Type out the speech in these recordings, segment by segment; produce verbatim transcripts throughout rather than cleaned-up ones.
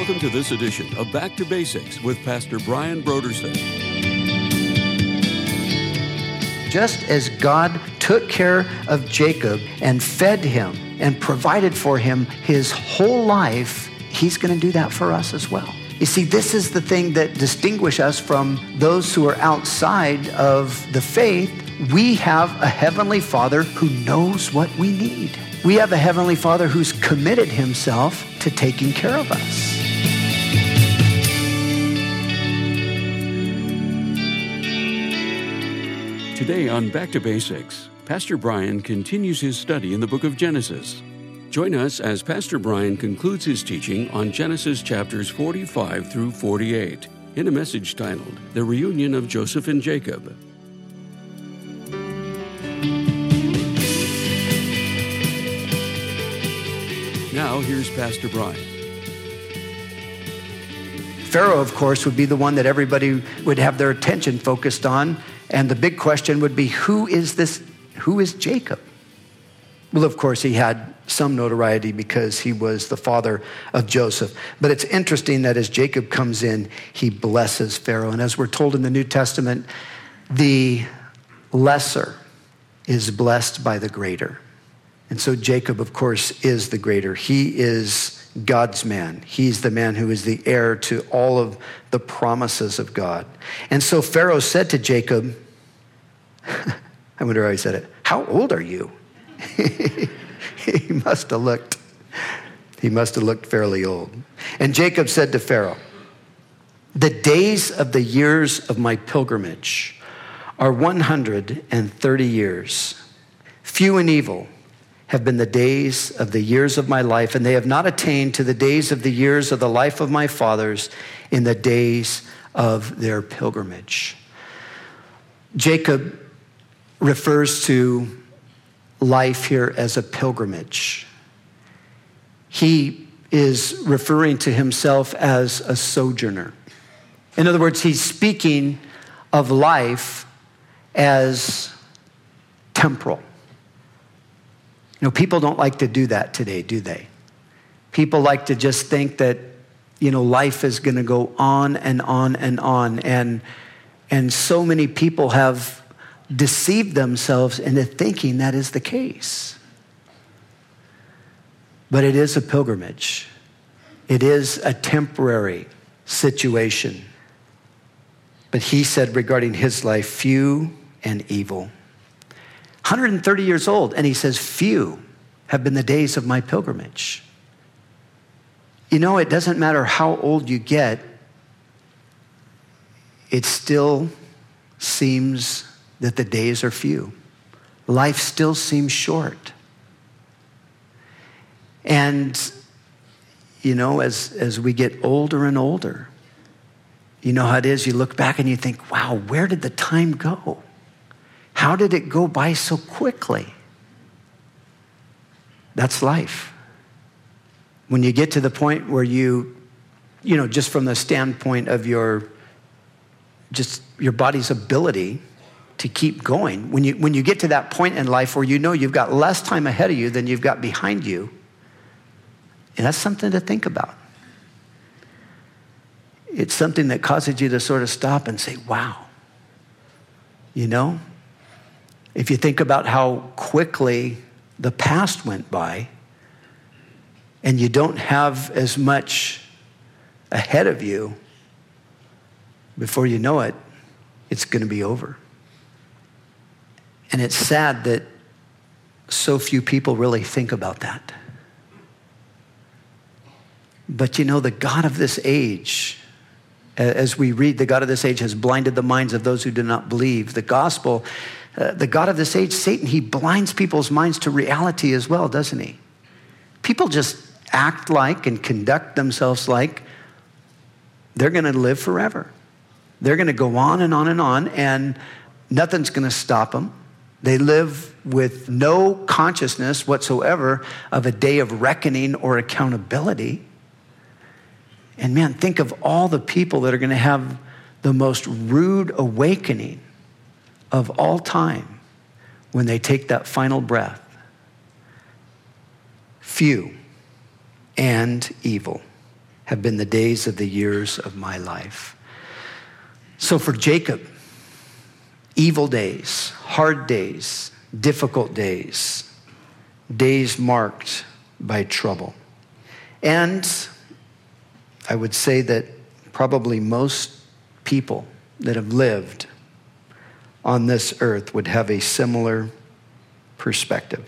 Welcome to this edition of Back to Basics with Pastor Brian Brodersen. Just as God took care of Jacob and fed him and provided for him his whole life, he's going to do that for us as well. You see, this is the thing that distinguishes us from those who are outside of the faith. We have a Heavenly Father who knows what we need. We have a Heavenly Father who's committed himself to taking care of us. Today on Back to Basics, Pastor Brian continues his study in the book of Genesis. Join us as Pastor Brian concludes his teaching on Genesis chapters forty-five through forty-eight in a message titled, The Reunion of Joseph and Jacob. Now, here's Pastor Brian. Pharaoh, of course, would be the one that everybody would have their attention focused on. And the big question would be, who is this? Who is Jacob? Well, of course, he had some notoriety because he was the father of Joseph. But it's interesting that as Jacob comes in, he blesses Pharaoh. And as we're told in the New Testament, the lesser is blessed by the greater. And so Jacob, of course, is the greater. He is God's man. He's the man who is the heir to all of the promises of God. And so Pharaoh said to Jacob, I wonder how he said it, how old are you? He must have looked, he must have looked fairly old. And Jacob said to Pharaoh, the days of the years of my pilgrimage are one hundred thirty years. Few and evil have been the days of the years of my life, and they have not attained to the days of the years of the life of my fathers in the days of their pilgrimage. Jacob refers to life here as a pilgrimage. He is referring to himself as a sojourner. In other words, he's speaking of life as temporal. You know, people don't like to do that today, do they? People like to just think that, you know, life is going to go on and on and on. And, and so many people have deceived themselves into thinking that is the case. But it is a pilgrimage. It is a temporary situation. But he said regarding his life, few and evil. one hundred thirty years old, and he says, few have been the days of my pilgrimage. You know, it doesn't matter how old you get, it still seems that the days are few. Life still seems short. And, you know, as, as we get older and older, you know how it is, you look back and you think, wow, where did the time go? How did it go by so quickly? That's life. When you get to the point where you, you know, just from the standpoint of your, just your body's ability to keep going, when you, when you get to that point in life where you know you've got less time ahead of you than you've got behind you, and that's something to think about. It's something that causes you to sort of stop and say, wow, you know? If you think about how quickly the past went by and you don't have as much ahead of you, before you know it, it's going to be over. And it's sad that so few people really think about that. But you know, the God of this age, as we read, the God of this age has blinded the minds of those who do not believe. The gospel, uh, the God of this age, Satan, he blinds people's minds to reality as well, doesn't he? People just act like and conduct themselves like they're going to live forever. They're going to go on and on and on, and nothing's going to stop them. They live with no consciousness whatsoever of a day of reckoning or accountability. And man, think of all the people that are going to have the most rude awakening of all time when they take that final breath. Few and evil have been the days of the years of my life. So for Jacob, evil days, hard days, difficult days, days marked by trouble. And I would say that probably most people that have lived on this earth would have a similar perspective.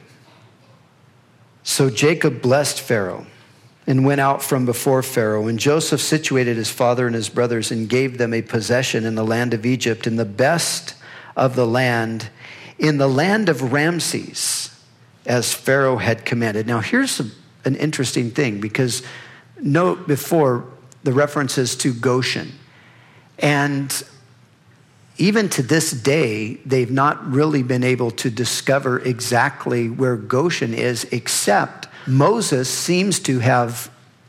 So Jacob blessed Pharaoh and went out from before Pharaoh. And Joseph situated his father and his brothers and gave them a possession in the land of Egypt, in the best of the land, in the land of Ramses, as Pharaoh had commanded. Now here's a, an interesting thing, because note before the references to Goshen. And even to this day, they've not really been able to discover exactly where Goshen is, except Moses seems to have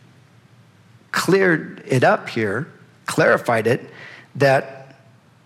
cleared it up here, clarified it, that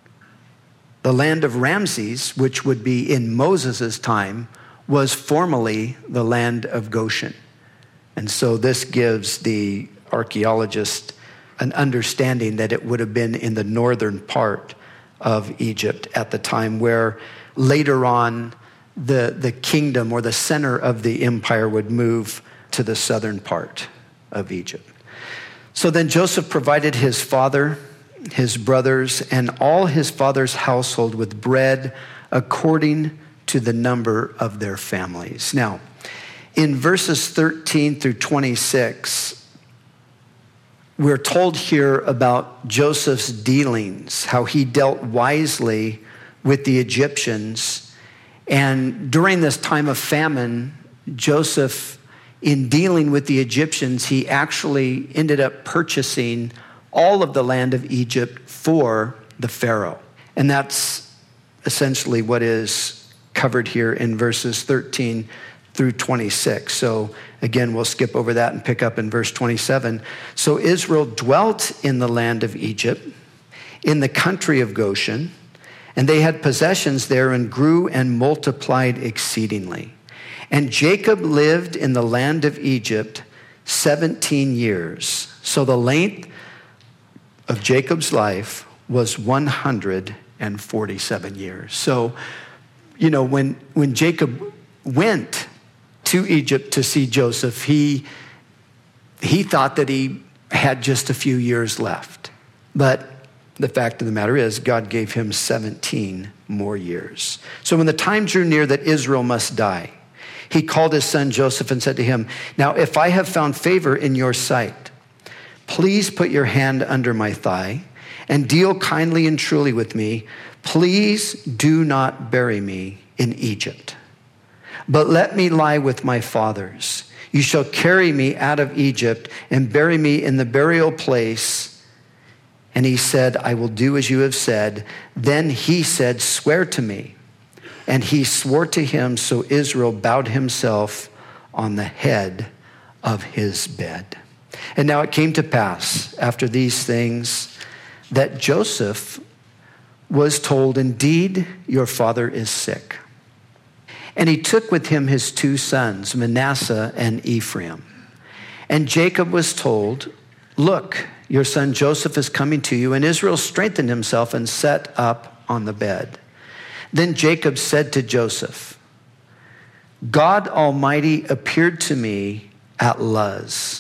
the land of Ramses, which would be in Moses' time, was formerly the land of Goshen. And so this gives the archaeologist an understanding that it would have been in the northern part of Egypt at the time, where later on the, the kingdom or the center of the empire would move to the southern part of Egypt. So then Joseph provided his father, his brothers, and all his father's household with bread according to the number of their families. Now, in verses thirteen through twenty-six, we're told here about Joseph's dealings, how he dealt wisely with the Egyptians. And during this time of famine, Joseph, in dealing with the Egyptians, he actually ended up purchasing all of the land of Egypt for the Pharaoh. And that's essentially what is covered here in verses thirteen through twenty-six. So again, we'll skip over that and pick up in verse twenty-seven. So Israel dwelt in the land of Egypt, in the country of Goshen, and they had possessions there and grew and multiplied exceedingly. And Jacob lived in the land of Egypt seventeen years. So the length of Jacob's life was one hundred forty-seven years. So, you know, when, when Jacob went to Egypt to see Joseph, he, he thought that he had just a few years left. But the fact of the matter is, God gave him seventeen more years. So when the time drew near that Israel must die, he called his son Joseph and said to him, "Now, if I have found favor in your sight, please put your hand under my thigh and deal kindly and truly with me. Please do not bury me in Egypt, but let me lie with my fathers. You shall carry me out of Egypt and bury me in the burial place." And he said, "I will do as you have said." Then he said, "Swear to me." And he swore to him, so Israel bowed himself on the head of his bed. And now it came to pass after these things that Joseph was told, "Indeed, your father is sick." And he took with him his two sons, Manasseh and Ephraim. And Jacob was told, "Look, your son Joseph is coming to you." And Israel strengthened himself and sat up on the bed. Then Jacob said to Joseph, "God Almighty appeared to me at Luz,"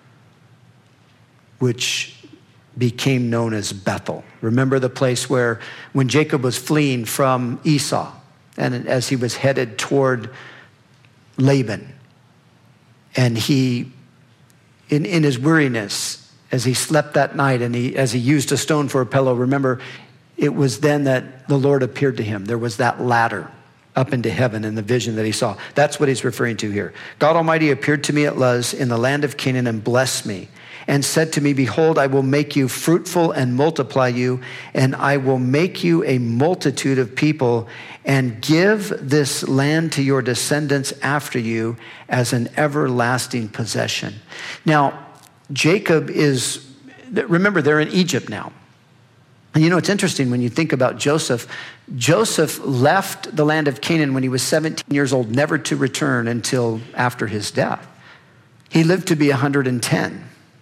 which became known as Bethel. Remember the place where when Jacob was fleeing from Esau, and as he was headed toward Laban, and he, in, in his weariness, as he slept that night and he, as he used a stone for a pillow, remember, it was then that the Lord appeared to him. There was that ladder up into heaven in the vision that he saw. That's what he's referring to here. God Almighty appeared to me at Luz in the land of Canaan and blessed me and said to me, "Behold, I will make you fruitful and multiply you, and I will make you a multitude of people and give this land to your descendants after you as an everlasting possession." Now, Jacob is, remember, they're in Egypt now. And you know, it's interesting when you think about Joseph. Joseph left the land of Canaan when he was seventeen years old, never to return until after his death. He lived to be one hundred ten.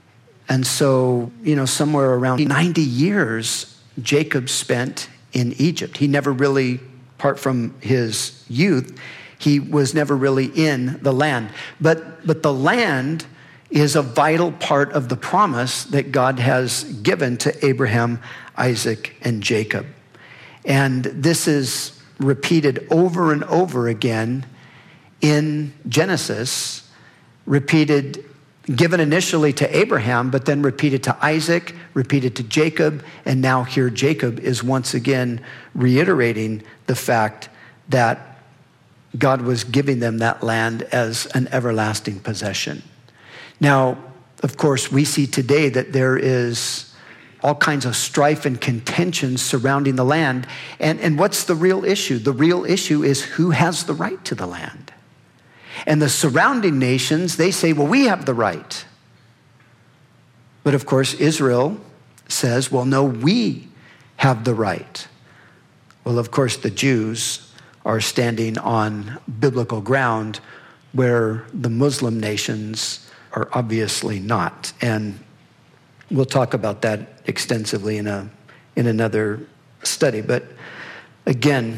And so, you know, somewhere around ninety years, Jacob spent in Egypt. He never really, apart from his youth, he was never really in the land. But, but the land is a vital part of the promise that God has given to Abraham, Isaac, and Jacob. And this is repeated over and over again in Genesis, repeated, given initially to Abraham, but then repeated to Isaac, repeated to Jacob, and now here Jacob is once again reiterating the fact that God was giving them that land as an everlasting possession. Now, of course, we see today that there is all kinds of strife and contention surrounding the land. And, and what's the real issue? The real issue is who has the right to the land. And the surrounding nations, they say, well, we have the right. But of course, Israel says, well, no, we have the right. Well, of course, the Jews are standing on biblical ground where the Muslim nations are obviously not. And we'll talk about that extensively in a in another study. But again,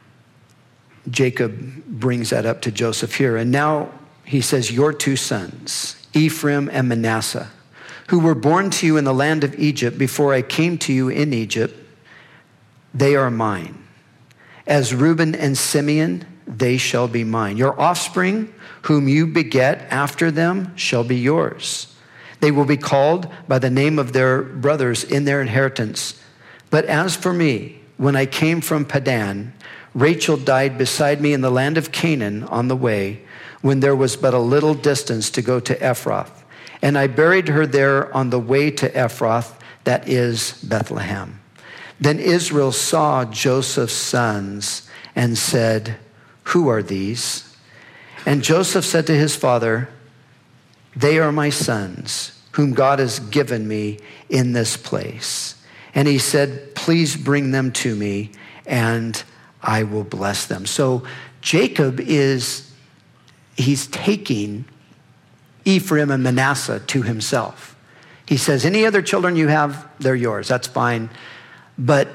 Jacob brings that up to Joseph here. And now he says, your two sons, Ephraim and Manasseh, who were born to you in the land of Egypt before I came to you in Egypt, they are mine. As Reuben and Simeon, they shall be mine. Your offspring, whom you beget after them, shall be yours. They will be called by the name of their brothers in their inheritance. But as for me, when I came from Padan, Rachel died beside me in the land of Canaan on the way, when there was but a little distance to go to Ephrath. And I buried her there on the way to Ephrath, that is Bethlehem. Then Israel saw Joseph's sons and said, who are these? And Joseph said to his father, they are my sons, whom God has given me in this place. And he said, please bring them to me, and I will bless them. So Jacob is, he's taking Ephraim and Manasseh to himself. He says, any other children you have, they're yours. That's fine. But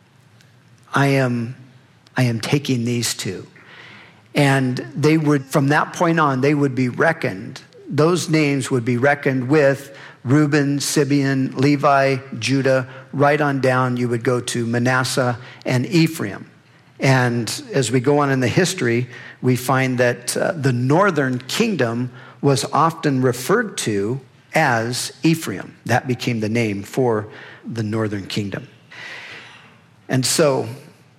I am, I am taking these two. And they would, from that point on, they would be reckoned. Those names would be reckoned with Reuben, Simeon, Levi, Judah. Right on down, you would go to Manasseh and Ephraim. And as we go on in the history, we find that uh, the northern kingdom was often referred to as Ephraim. That became the name for the northern kingdom. And so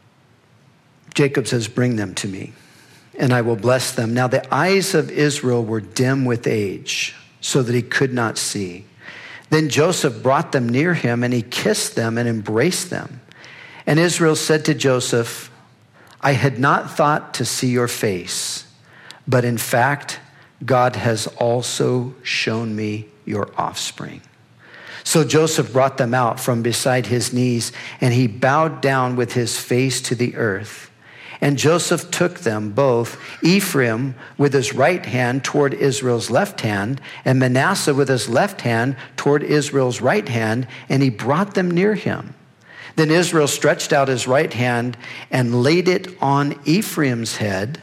Jacob says, bring them to me, and I will bless them. Now the eyes of Israel were dim with age, so that he could not see. Then Joseph brought them near him, and he kissed them and embraced them. And Israel said to Joseph, I had not thought to see your face, but in fact, God has also shown me your offspring. So Joseph brought them out from beside his knees, and he bowed down with his face to the earth. And Joseph took them both, Ephraim with his right hand toward Israel's left hand, and Manasseh with his left hand toward Israel's right hand, and he brought them near him. Then Israel stretched out his right hand and laid it on Ephraim's head,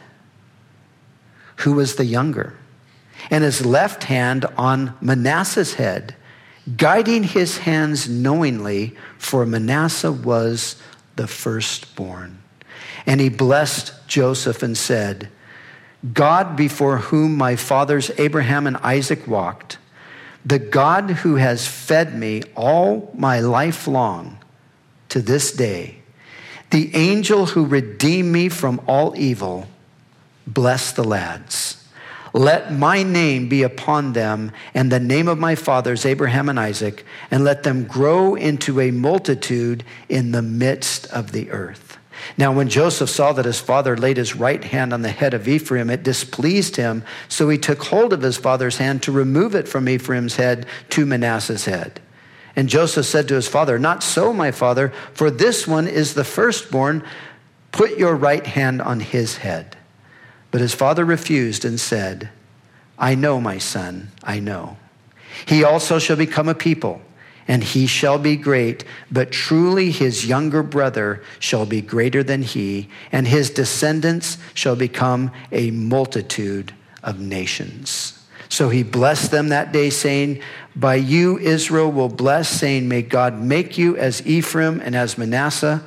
who was the younger, and his left hand on Manasseh's head, guiding his hands knowingly, for Manasseh was the firstborn. And he blessed Joseph and said, God before whom my fathers Abraham and Isaac walked, the God who has fed me all my life long to this day, the angel who redeemed me from all evil, bless the lads. Let my name be upon them and the name of my fathers Abraham and Isaac, and let them grow into a multitude in the midst of the earth. Now when Joseph saw that his father laid his right hand on the head of Ephraim, it displeased him. So he took hold of his father's hand to remove it from Ephraim's head to Manasseh's head. And Joseph said to his father, not so, my father, for this one is the firstborn. Put your right hand on his head. But his father refused and said, I know, my son, I know. He also shall become a people, and he shall be great, but truly his younger brother shall be greater than he, and his descendants shall become a multitude of nations. So he blessed them that day, saying, by you Israel will bless, saying, may God make you as Ephraim and as Manasseh.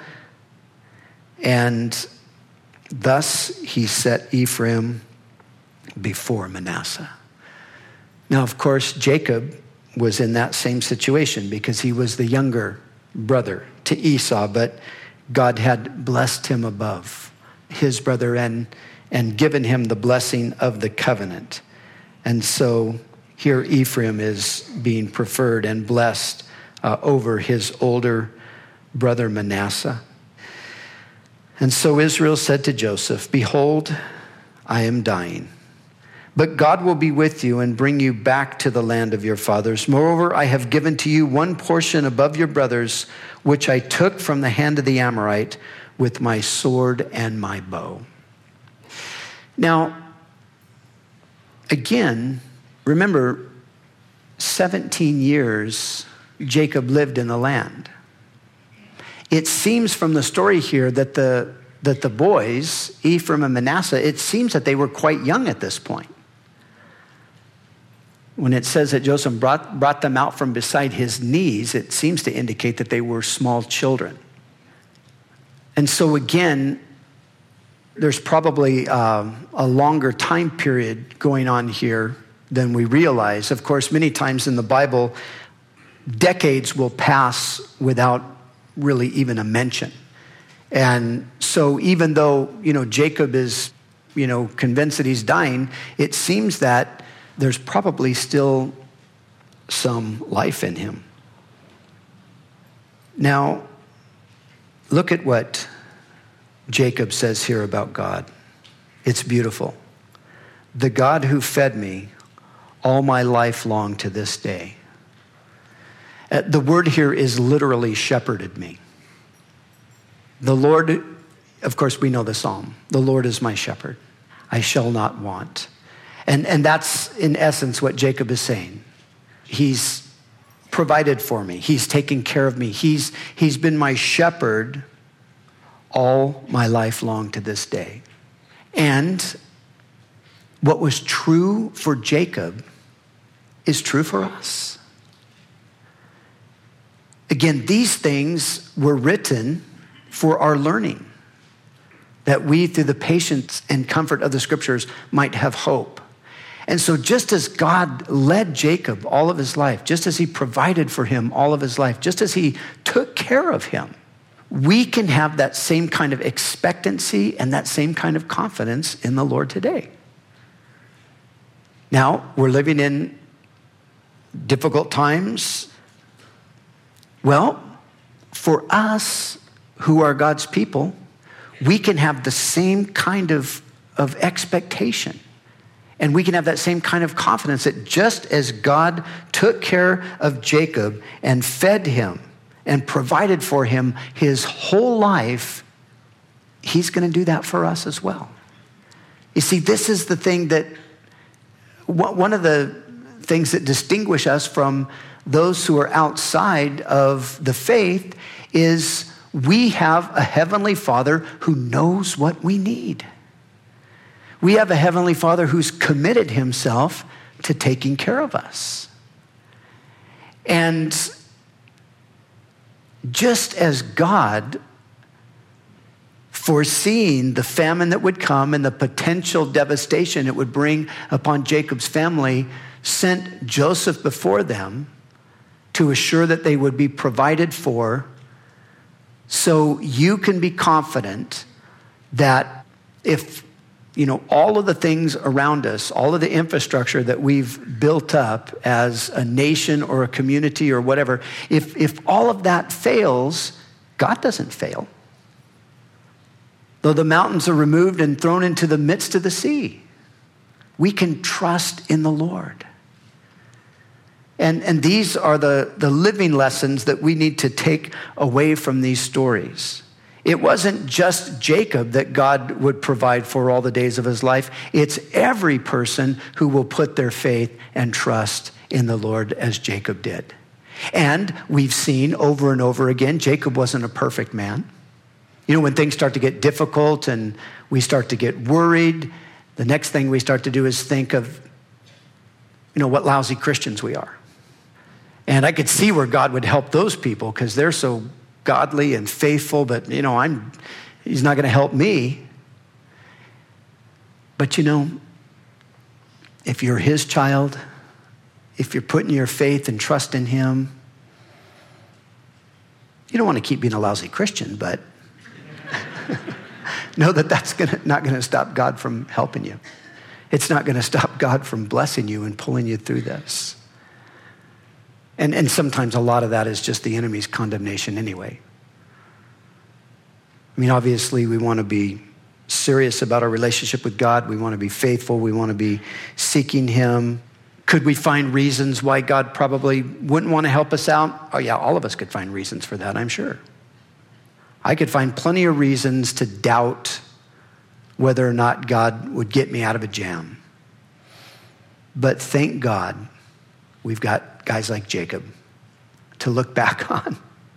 And thus he set Ephraim before Manasseh. Now, of course, Jacob was in that same situation because he was the younger brother to Esau, but God had blessed him above his brother and, and given him the blessing of the covenant. And so here Ephraim is being preferred and blessed uh, over his older brother Manasseh. And so Israel said to Joseph, behold, I am dying, but God will be with you and bring you back to the land of your fathers. Moreover, I have given to you one portion above your brothers, which I took from the hand of the Amorite with my sword and my bow. Now, again, remember, seventeen years Jacob lived in the land. It seems from the story here that the, that the boys, Ephraim and Manasseh, it seems that they were quite young at this point. When it says that Joseph brought, brought them out from beside his knees, it seems to indicate that they were small children. And so again, there's probably uh, a longer time period going on here than we realize. Of course, many times in the Bible, decades will pass without really even a mention. And so even though, you know, Jacob is, you know, convinced that he's dying, it seems that there's probably still some life in him. Now, look at what Jacob says here about God. It's beautiful. The God who fed me all my life long to this day. Uh, the word here is literally shepherded me. The Lord, of course, we know the psalm. The Lord is my shepherd. I shall not want. And, and that's in essence what Jacob is saying. He's provided for me. He's taken care of me. He's, he's been my shepherd all my life long to this day. And what was true for Jacob is true for us. Again, these things were written for our learning, that we, through the patience and comfort of the scriptures, might have hope. And so just as God led Jacob all of his life, just as he provided for him all of his life, just as he took care of him, we can have that same kind of expectancy and that same kind of confidence in the Lord today. Now, we're living in difficult times. Well, for us who are God's people, we can have the same kind of, of expectation. And we can have that same kind of confidence that just as God took care of Jacob and fed him and provided for him his whole life, he's going to do that for us as well. You see, this is the thing that, one of the things that distinguish us from those who are outside of the faith is we have a heavenly Father who knows what we need. We have a heavenly Father who's committed himself to taking care of us. And just as God, foreseeing the famine that would come and the potential devastation it would bring upon Jacob's family, sent Joseph before them to assure that they would be provided for, so you can be confident that if, you know, all of the things around us, all of the infrastructure that we've built up as a nation or a community or whatever, if, if all of that fails, God doesn't fail. Though the mountains are removed and thrown into the midst of the sea, we can trust in the Lord. And, and these are the, the living lessons that we need to take away from these stories. It wasn't just Jacob that God would provide for all the days of his life. It's every person who will put their faith and trust in the Lord as Jacob did. And we've seen over and over again, Jacob wasn't a perfect man. You know, when things start to get difficult and we start to get worried, the next thing we start to do is think of, you know, what lousy Christians we are. And I could see where God would help those people because they're so godly and faithful, but, you know, I'm, he's not going to help me. But, you know, if you're his child, if you're putting your faith and trust in him, you don't want to keep being a lousy Christian, but know that that's gonna, not going to stop God from helping you. It's not going to stop God from blessing you and pulling you through this. And, and sometimes a lot of that is just the enemy's condemnation anyway. I mean, obviously, we want to be serious about our relationship with God. We want to be faithful. We want to be seeking him. Could we find reasons why God probably wouldn't want to help us out? Oh, yeah, all of us could find reasons for that, I'm sure. I could find plenty of reasons to doubt whether or not God would get me out of a jam. But thank God we've got guys like Jacob to look back on.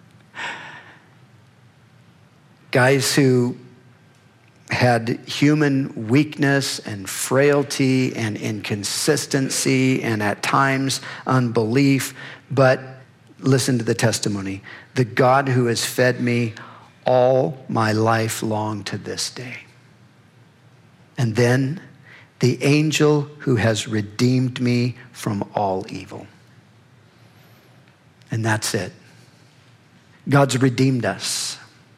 Guys who had human weakness and frailty and inconsistency and at times unbelief. But listen to the testimony. The God who has fed me all my life long to this day. And then the angel who has redeemed me from all evil. And that's it. God's redeemed us.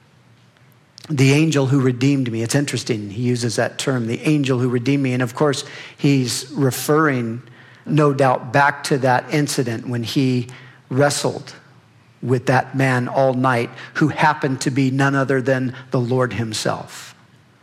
The angel who redeemed me. It's interesting, he uses that term, the angel who redeemed me. And of course, he's referring, no doubt, back to that incident when he wrestled with that man all night who happened to be none other than the Lord himself.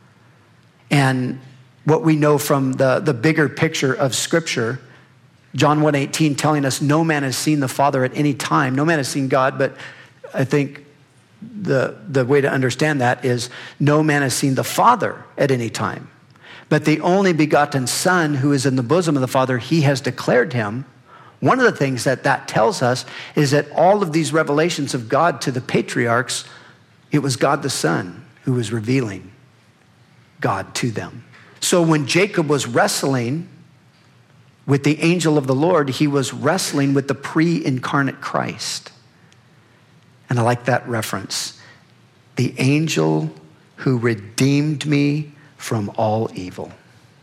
And what we know from the, the bigger picture of Scripture, John one eighteen telling us no man has seen the Father at any time. No man has seen God, but I think the, the way to understand that is no man has seen the Father at any time. But the only begotten Son who is in the bosom of the Father, he has declared him. One of the things that that tells us is that all of these revelations of God to the patriarchs, it was God the Son who was revealing God to them. So when Jacob was wrestling with the angel of the Lord, he was wrestling with the pre-incarnate Christ. And I like that reference. The angel who redeemed me from all evil.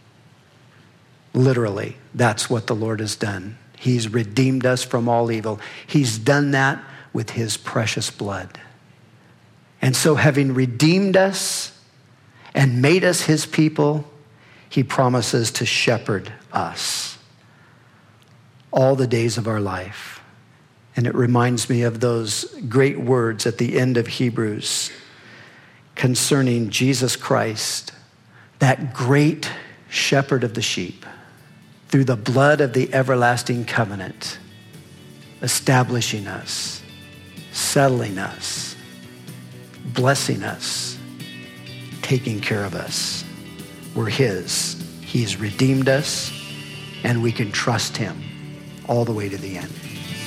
Literally, that's what the Lord has done. He's redeemed us from all evil. He's done that with his precious blood. And so having redeemed us and made us his people, he promises to shepherd us all the days of our life. And it reminds me of those great words at the end of Hebrews concerning Jesus Christ, that great shepherd of the sheep, through the blood of the everlasting covenant, establishing us, settling us, blessing us, taking care of us. We're his. He's redeemed us, and we can trust him all the way to the end.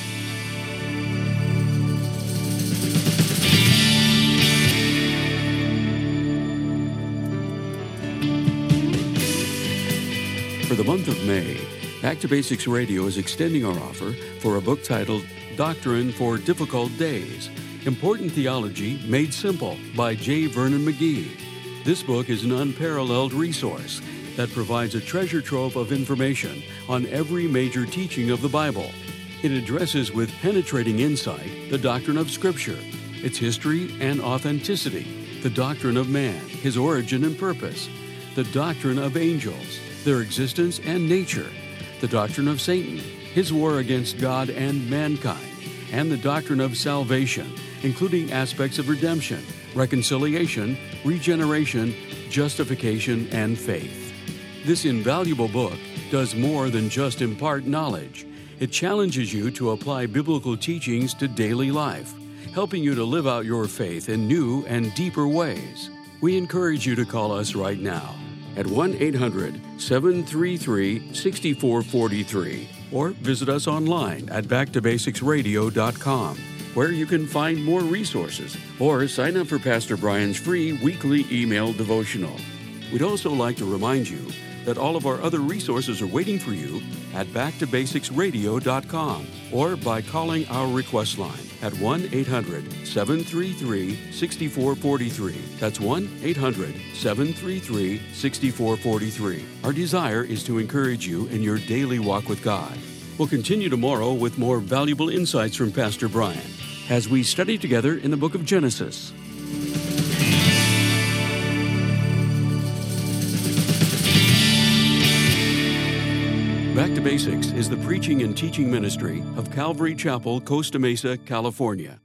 For the month of May, Back to Basics Radio is extending our offer for a book titled Doctrine for Difficult Days, Important Theology Made Simple by J. Vernon McGee. This book is an unparalleled resource that provides a treasure trove of information on every major teaching of the Bible. It addresses with penetrating insight the doctrine of Scripture, its history and authenticity, the doctrine of man, his origin and purpose, the doctrine of angels, their existence and nature, the doctrine of Satan, his war against God and mankind, and the doctrine of salvation, including aspects of redemption, reconciliation, regeneration, justification, and faith. This invaluable book does more than just impart knowledge. It challenges you to apply biblical teachings to daily life. helping you to live out your faith in new and deeper ways. We encourage you to call us right now at one eight hundred, seven three three, six four four three or visit us online at back to basics radio dot com, where you can find more resources or sign up for Pastor Brian's free weekly email devotional. We'd also like to remind you that all of our other resources are waiting for you at back to basics radio dot com or by calling our request line at one eight hundred, seven three three, six four four three. That's one eight hundred, seven three three, six four four three. Our desire is to encourage you in your daily walk with God. We'll continue tomorrow with more valuable insights from Pastor Brian as we study together in the book of Genesis. Back to Basics is the preaching and teaching ministry of Calvary Chapel, Costa Mesa, California.